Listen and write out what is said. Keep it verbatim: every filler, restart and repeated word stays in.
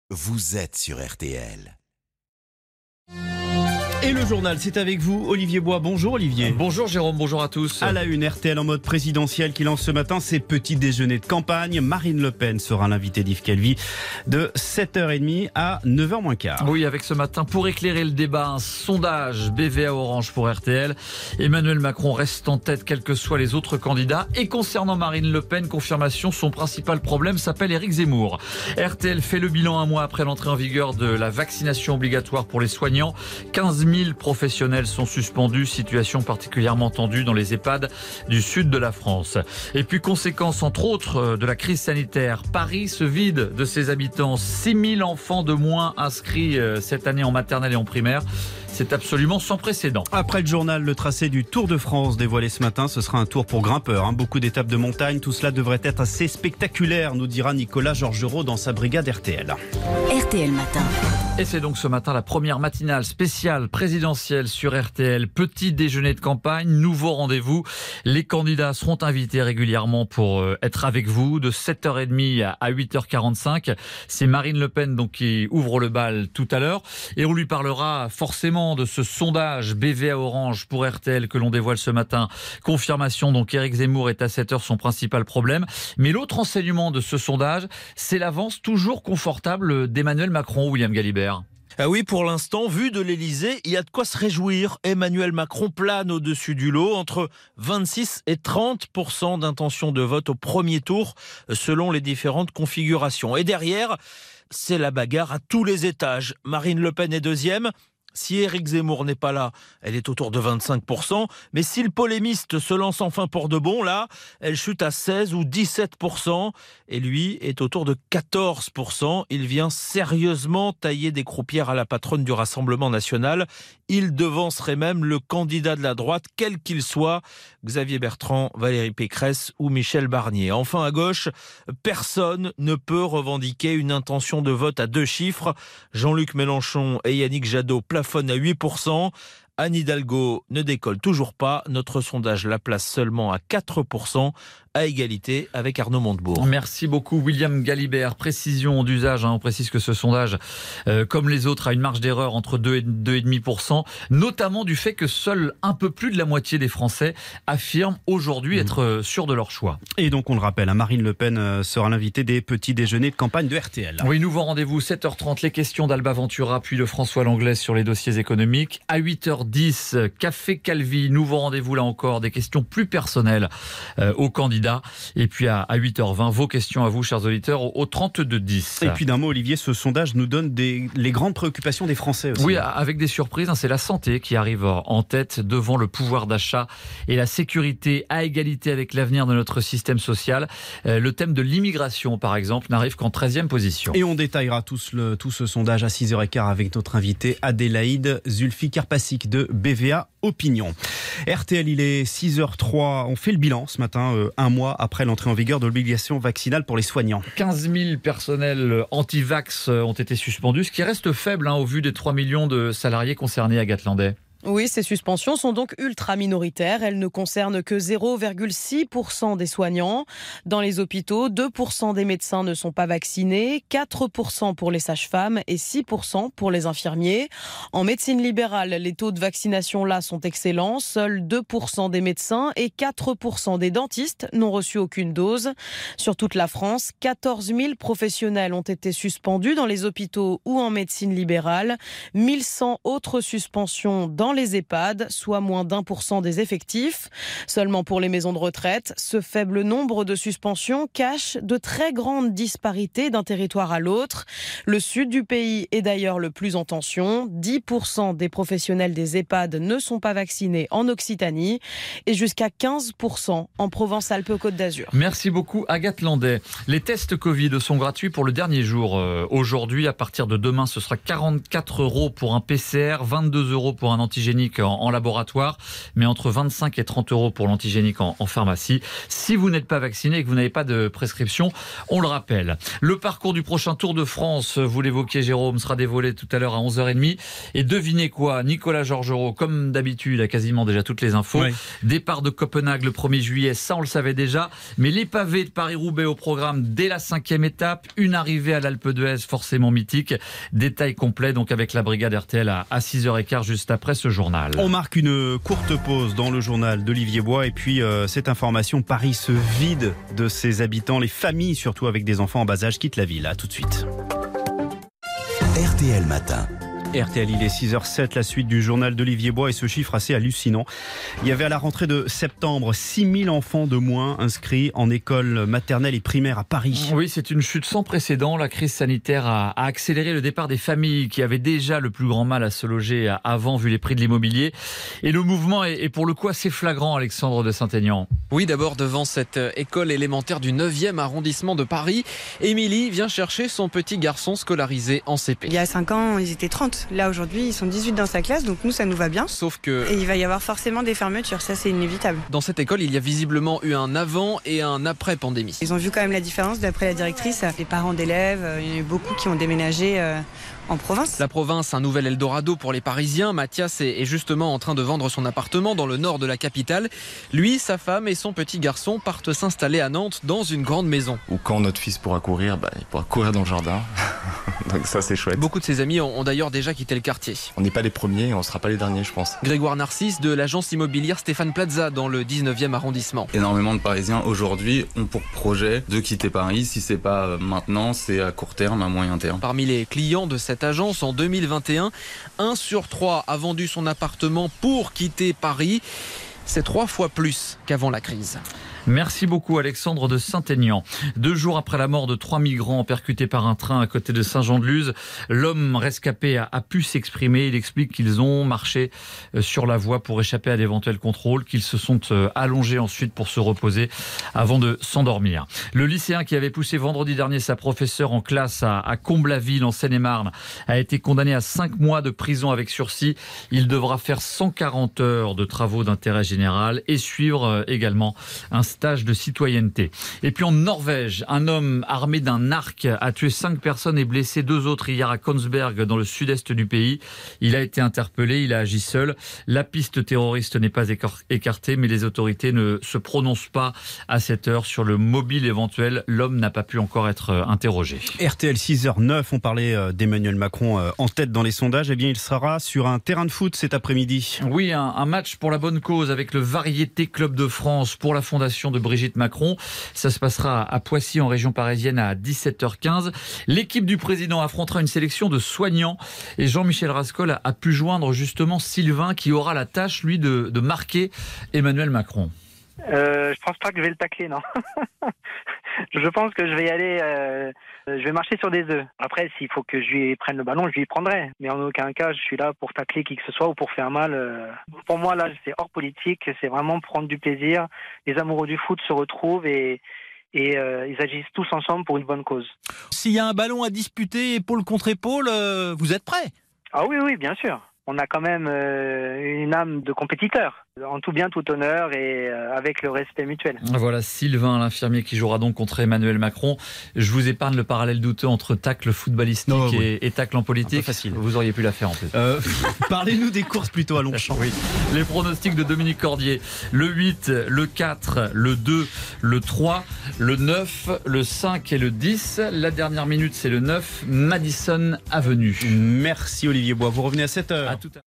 vous êtes sur R T L. Et le journal, c'est avec vous, Olivier Bois. Bonjour Olivier. Bonjour Jérôme, bonjour à tous. À la une, R T L en mode présidentiel qui lance ce matin ses petits déjeuners de campagne. Marine Le Pen sera l'invitée d'Yves Calvi de sept heures trente à neuf heures moins quart. Oui, avec ce matin, pour éclairer le débat, un sondage B V A Orange pour R T L. Emmanuel Macron reste en tête, quels que soient les autres candidats. Et concernant Marine Le Pen, confirmation, son principal problème s'appelle Éric Zemmour. R T L fait le bilan un mois après l'entrée en vigueur de la vaccination obligatoire pour les soignants. quinze mille professionnels sont suspendus, situation particulièrement tendue dans les EHPAD du sud de la France. Et puis conséquence entre autres de la crise sanitaire, Paris se vide de ses habitants, six mille enfants de moins inscrits cette année en maternelle et en primaire. C'est absolument sans précédent. Après le journal, le tracé du Tour de France dévoilé ce matin, ce sera un tour pour grimpeurs. Hein. Beaucoup d'étapes de montagne, tout cela devrait être assez spectaculaire, nous dira Nicolas Georgerot dans sa brigade R T L. R T L Matin. Et c'est donc ce matin la première matinale spéciale présidentielle sur R T L. Petit déjeuner de campagne, nouveau rendez-vous. Les candidats seront invités régulièrement pour être avec vous de sept heures trente à huit heures quarante-cinq. C'est Marine Le Pen donc qui ouvre le bal tout à l'heure. Et on lui parlera forcément de ce sondage B V A Orange pour R T L que l'on dévoile ce matin. Confirmation, donc Éric Zemmour est à sept heures son principal problème. Mais l'autre enseignement de ce sondage, c'est l'avance toujours confortable d'Emmanuel Macron, William Galibert. Ah oui, pour l'instant, vu de l'Elysée, il y a de quoi se réjouir. Emmanuel Macron plane au-dessus du lot, entre vingt-six et trente pour cent d'intention de vote au premier tour, selon les différentes configurations. Et derrière, c'est la bagarre à tous les étages. Marine Le Pen est deuxième. Si Éric Zemmour n'est pas là, elle est autour de vingt-cinq pour cent. Mais si le polémiste se lance enfin pour de bon, là, elle chute à seize ou dix-sept pour cent. Et lui est autour de quatorze pour cent. Il vient sérieusement tailler des croupières à la patronne du Rassemblement national. Il devancerait même le candidat de la droite, quel qu'il soit, Xavier Bertrand, Valérie Pécresse ou Michel Barnier. Enfin, à gauche, personne ne peut revendiquer une intention de vote à deux chiffres. Jean-Luc Mélenchon et Yannick Jadot plafonnent à huit pour cent. Anne Hidalgo ne décolle toujours pas. Notre sondage la place seulement à quatre pour cent, à égalité avec Arnaud Montebourg. Merci beaucoup William Galibert. Précision d'usage, hein. On précise que ce sondage, euh, comme les autres, a une marge d'erreur entre deux et deux virgule cinq pour cent, notamment du fait que seul un peu plus de la moitié des Français affirment aujourd'hui mmh. être sûrs de leur choix. Et donc on le rappelle, Marine Le Pen sera l'invitée des petits déjeuners de campagne de R T L. Oui, nouveau rendez-vous, sept heures trente, les questions d'Alba Ventura, puis de François Langlais sur les dossiers économiques. À huit heures dix, Café Calvi, nouveau rendez-vous là encore, des questions plus personnelles euh, aux candidats. Et puis à huit heures vingt, vos questions à vous, chers auditeurs, au trente-deux dix. Et puis d'un mot, Olivier, ce sondage nous donne des, les grandes préoccupations des Français aussi. Oui, avec des surprises. Hein, c'est la santé qui arrive en tête devant le pouvoir d'achat et la sécurité, à égalité avec l'avenir de notre système social. Euh, le thème de l'immigration, par exemple, n'arrive qu'en treizième position. Et on détaillera tout ce, tout ce sondage à six heures quinze avec notre invité Adélaïde Zulfi Karpasik de B V A Opinion. R T L, il est six heures trois. On fait le bilan ce matin, euh, un mois après l'entrée en vigueur de l'obligation vaccinale pour les soignants. quinze mille personnels anti-vax ont été suspendus, ce qui reste faible hein, au vu des trois millions de salariés concernés à Gatlandais. Oui, ces suspensions sont donc ultra minoritaires. Elles ne concernent que zéro virgule six pour cent des soignants. Dans les hôpitaux, deux pour cent des médecins ne sont pas vaccinés, quatre pour cent pour les sages-femmes et six pour cent pour les infirmiers. En médecine libérale, les taux de vaccination là sont excellents. Seuls deux pour cent des médecins et quatre pour cent des dentistes n'ont reçu aucune dose. Sur toute la France, quatorze mille professionnels ont été suspendus dans les hôpitaux ou en médecine libérale. mille cent autres suspensions dans les EHPAD, soit moins d'un pour cent des effectifs. Seulement pour les maisons de retraite, ce faible nombre de suspensions cache de très grandes disparités d'un territoire à l'autre. Le sud du pays est d'ailleurs le plus en tension. dix pour cent des professionnels des EHPAD ne sont pas vaccinés en Occitanie et jusqu'à quinze pour cent en Provence-Alpes-Côte d'Azur. Merci beaucoup Agathe Landais. Les tests Covid sont gratuits pour le dernier jour. Euh, aujourd'hui, à partir de demain, ce sera quarante-quatre euros pour un P C R, vingt-deux euros pour un antigen l'antigénique en, en laboratoire, mais entre vingt-cinq et trente euros pour l'antigénique en, en pharmacie. Si vous n'êtes pas vacciné et que vous n'avez pas de prescription, on le rappelle. Le parcours du prochain Tour de France, vous l'évoquiez Jérôme, sera dévoilé tout à l'heure à onze heures trente. Et devinez quoi, Nicolas Georgerot, comme d'habitude, a quasiment déjà toutes les infos. Oui. Départ de Copenhague le premier juillet, ça on le savait déjà. Mais les pavés de Paris-Roubaix au programme dès la cinquième étape. Une arrivée à l'Alpe d'Huez forcément mythique. Détail complet donc avec la brigade R T L à, à six heures quinze juste après ce journal. On marque une courte pause dans le journal d'Olivier Bois et puis euh, cette information, Paris se vide de ses habitants. Les familles, surtout avec des enfants en bas âge, quittent la ville. À tout de suite. R T L Matin. R T L, il est six heures zéro sept, la suite du journal d'Olivier Bois et ce chiffre assez hallucinant. Il y avait à la rentrée de septembre six mille enfants de moins inscrits en école maternelle et primaire à Paris. Oui, c'est une chute sans précédent. La crise sanitaire a, a accéléré le départ des familles qui avaient déjà le plus grand mal à se loger avant vu les prix de l'immobilier. Et le mouvement est, est pour le coup assez flagrant, Alexandre de Saint-Aignan. Oui, d'abord devant cette école élémentaire du neuvième arrondissement de Paris, Émilie vient chercher son petit garçon scolarisé en C P. Il y a cinq ans, ils étaient trente. Là, aujourd'hui, ils sont dix-huit dans sa classe, donc nous, ça nous va bien. Sauf que... Et il va y avoir forcément des fermetures, ça c'est inévitable. Dans cette école, il y a visiblement eu un avant et un après pandémie. Ils ont vu quand même la différence, d'après la directrice. Les parents d'élèves, il y en a eu beaucoup qui ont déménagé euh, en province. La province, un nouvel Eldorado pour les Parisiens. Mathias est justement en train de vendre son appartement dans le nord de la capitale. Lui, sa femme et son petit garçon partent s'installer à Nantes dans une grande maison. Ou quand notre fils pourra courir, bah, il pourra courir dans le jardin. Donc ça, c'est chouette. Beaucoup de ses amis ont d'ailleurs déjà quitté le quartier. On n'est pas les premiers et on ne sera pas les derniers, je pense. Grégoire Narcisse de l'agence immobilière Stéphane Plaza dans le dix-neuvième arrondissement. Énormément de Parisiens aujourd'hui ont pour projet de quitter Paris. Si c'est pas maintenant, c'est à court terme, à moyen terme. Parmi les clients de cette agence en deux mille vingt et un, un sur trois a vendu son appartement pour quitter Paris. C'est trois fois plus qu'avant la crise. Merci beaucoup Alexandre de Saint-Aignan. Deux jours après la mort de trois migrants percutés par un train à côté de Saint-Jean-de-Luz, l'homme rescapé a, a pu s'exprimer. Il explique qu'ils ont marché sur la voie pour échapper à d'éventuels contrôles, qu'ils se sont allongés ensuite pour se reposer avant de s'endormir. Le lycéen qui avait poussé vendredi dernier sa professeure en classe à, à Comble-la-Ville en Seine-et-Marne a été condamné à cinq mois de prison avec sursis. Il devra faire cent quarante heures de travaux d'intérêt général et suivre également un stage de citoyenneté. Et puis en Norvège, un homme armé d'un arc a tué cinq personnes et blessé deux autres hier à Kongsberg dans le sud-est du pays. Il a été interpellé, il a agi seul. La piste terroriste n'est pas écartée, mais les autorités ne se prononcent pas à cette heure sur le mobile éventuel. L'homme n'a pas pu encore être interrogé. R T L six heures neuf, on parlait d'Emmanuel Macron en tête dans les sondages. Eh bien, il sera sur un terrain de foot cet après-midi. Oui, un, un match pour la bonne cause avec le Variété Club de France pour la fondation de Brigitte Macron. Ça se passera à Poissy en région parisienne à dix-sept heures quinze. L'équipe du président affrontera une sélection de soignants et Jean-Michel Rascol a, a pu joindre justement Sylvain qui aura la tâche lui de, de marquer Emmanuel Macron. Euh, je pense pas que je vais le tacler, non. Je pense que je vais y aller, euh, je vais marcher sur des œufs. Après, s'il faut que je lui prenne le ballon, je lui prendrai. Mais en aucun cas, je suis là pour tacler qui que ce soit ou pour faire mal. Euh. Pour moi, là, c'est hors politique. C'est vraiment prendre du plaisir. Les amoureux du foot se retrouvent et, et euh, ils agissent tous ensemble pour une bonne cause. S'il y a un ballon à disputer épaule contre épaule, euh, vous êtes prêts? Ah oui, oui, bien sûr. On a quand même euh, une âme de compétiteur, en tout bien, tout honneur et euh, avec le respect mutuel. Voilà Sylvain, l'infirmier qui jouera donc contre Emmanuel Macron. Je vous épargne le parallèle douteux entre tacle footballistique non, oui. et, et tacle en politique. Facile. Vous auriez pu la faire en plus. Euh, parlez-nous des courses plutôt à Longchamp. Oui. Les pronostics de Dominique Cordier. Le huit, le quatre, le deux, le trois, le neuf, le cinq et le dix. La dernière minute, c'est le neuf, Madison Avenue. Merci Olivier Bois. Vous revenez à sept heures. À tout à l'heure.